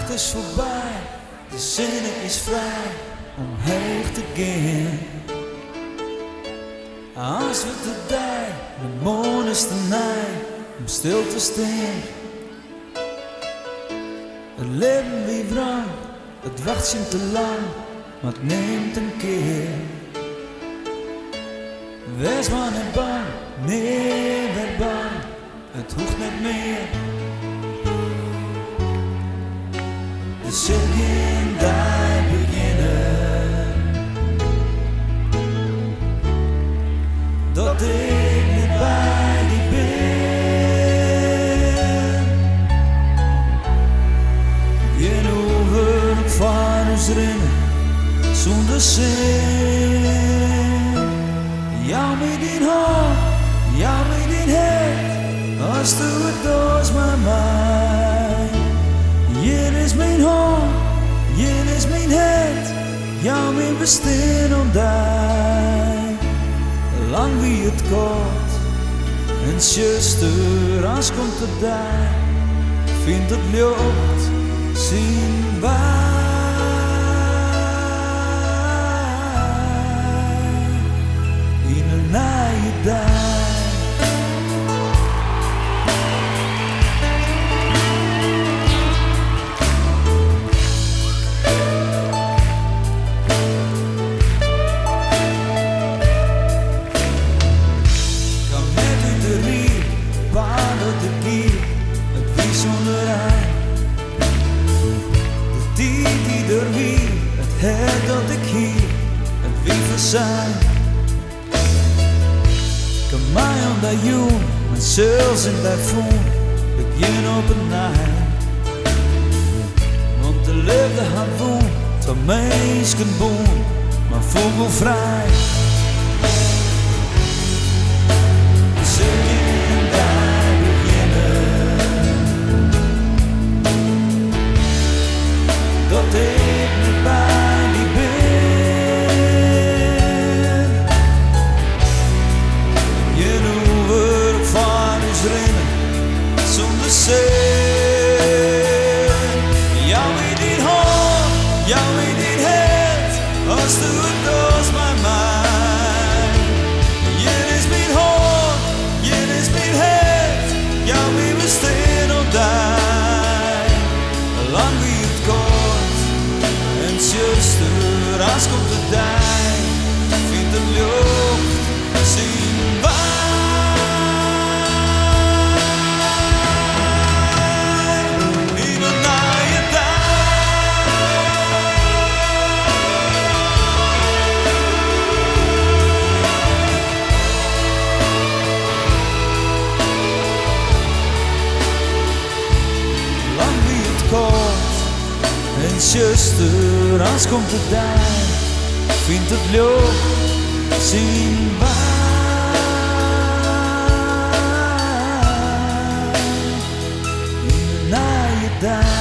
nacht is voorbij, de zin is vrij om heen te gaan. Als we te dij, de moon is te nij om stil te staan. Het leven wie wrang, het wacht zien te lang, maar het neemt een keer. Wees maar niet bang, nee, werd bang, het hoeft niet meer. De cirkel daar beginnen, dat ik niet bij die ben. Geen over van ons rennen, zonder zin. Jou met die hand, jou met die head, als du het doos maar mij. Hier is mijn hand, hier is mijn head, jou mijn bestaan ontdij. Lang wie het kort, en zuster, als komt het daar, vindt het lucht, zien wij. In een naaie dag. Het dat ik hier en wie we zijn. Kan mij om dat jong, mijn zelfs in dat voel, begin op een nacht. Want de liefde had woon, van mensen boom, maar vogelvrij. Zullen daar beginnen, dat ik niet bij. Jou in die hand, jou in die head, als du het doos maar mij. Hier is mijn hand, hier is mijn head, jou wie we staan op daar. Lang wie het kort, en zuster, als komt het daar, vindt de lucht, zien wij. En zuster, als komt het daar, vindt het lucht, zien wij. In de naaie dag.